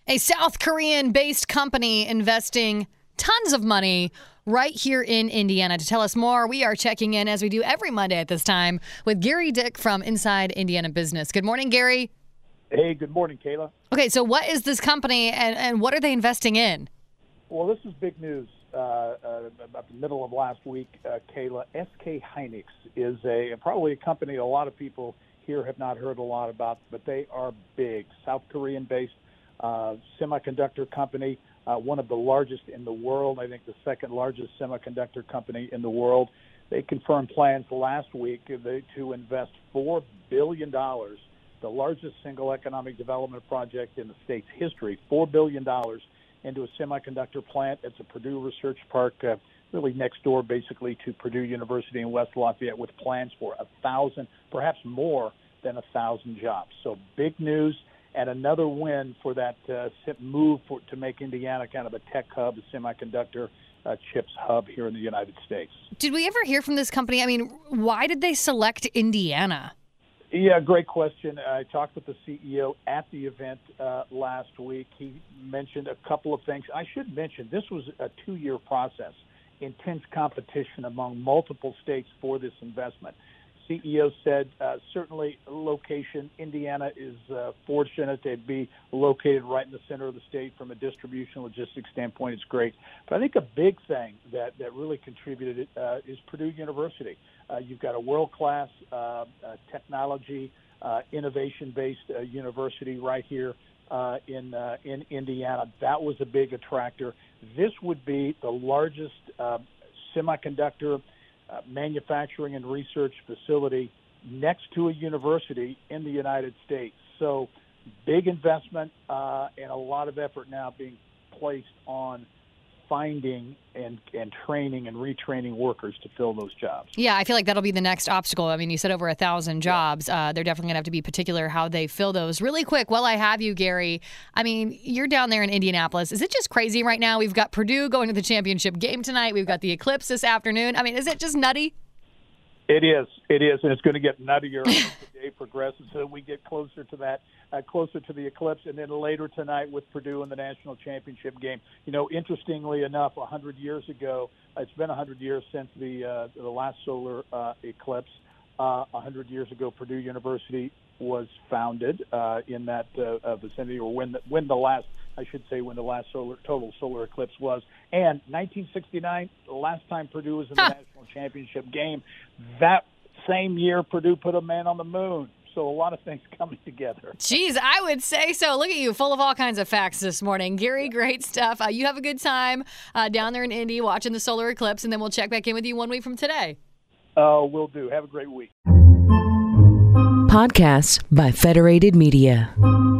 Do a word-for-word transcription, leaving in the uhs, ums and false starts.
A South Korean-based company investing tons of money right here in Indiana. To tell us more, we are checking in, as we do every Monday at this time, with Gary Dick from Inside Indiana Business. Good morning, Gary. Hey, good morning, Kayla. Okay, so what is this company, and, and what are they investing in? Well, this is big news. Uh, uh, about the middle of last week, uh, Kayla, S K Hynix is a probably a company a lot of people here have not heard a lot about, but they are big, South Korean-based uh, semiconductor company, uh, one of the largest in the world. I think the second largest semiconductor company in the world. They confirmed plans last week to invest four billion dollars, the largest single economic development project in the state's history, four billion dollars into a semiconductor plant. It's a Purdue Research Park, uh, really next door basically to Purdue University in West Lafayette, with plans for a thousand, perhaps more than a thousand jobs. So big news, and another win for that uh, move for, to make Indiana kind of a tech hub, a semiconductor uh, chips hub here in the United States. Did we ever hear from this company? I mean, why did they select Indiana? Yeah, great question. I talked with the C E O at the event uh, last week. He mentioned a couple of things. I should mention this was a two-year process, intense competition among multiple states for this investment. C E O said uh, certainly location, Indiana is uh, fortunate to be located right in the center of the state from a distribution logistics standpoint. It's great. But I think a big thing that, that really contributed uh, is Purdue University. Uh, you've got a world-class uh, uh, technology, uh, innovation-based uh, university right here uh, in uh, in Indiana. That was a big attractor. This would be the largest uh, semiconductor uh, manufacturing and research facility next to a university in the United States. So big investment uh, and a lot of effort now being placed on finding and, and training and retraining workers to fill those jobs. Yeah, I feel like that'll be the next obstacle. I mean, you said over a thousand jobs. Uh, they're definitely going to have to be particular how they fill those. Really quick, while I have you, Gary, I mean, you're down there in Indianapolis. Is it just crazy right now? We've got Purdue going to the championship game tonight. We've got the Eclipse this afternoon. I mean, is it just nutty? It is. It is, and it's going to get nuttier as the day progresses. So we get closer to that, uh, closer to the Eclipse, and then later tonight with Purdue in the national championship game. You know, interestingly enough, one hundred years ago, it's been one hundred years since the uh, the last solar uh, eclipse. Uh, one hundred years ago, Purdue University was founded uh, in that uh, vicinity, or when the, when the last, I should say, when the last solar total solar eclipse was. And nineteen sixty-nine, the last time Purdue was in the huh. national championship game, that same year Purdue put a man on the moon. So a lot of things coming together. Jeez, I would say so. Look at you, full of all kinds of facts this morning. Gary, great stuff. Uh, you have a good time uh, down there in Indy watching the solar eclipse, and then we'll check back in with you one week from today. Uh, will do. Have a great week. Podcasts by Federated Media.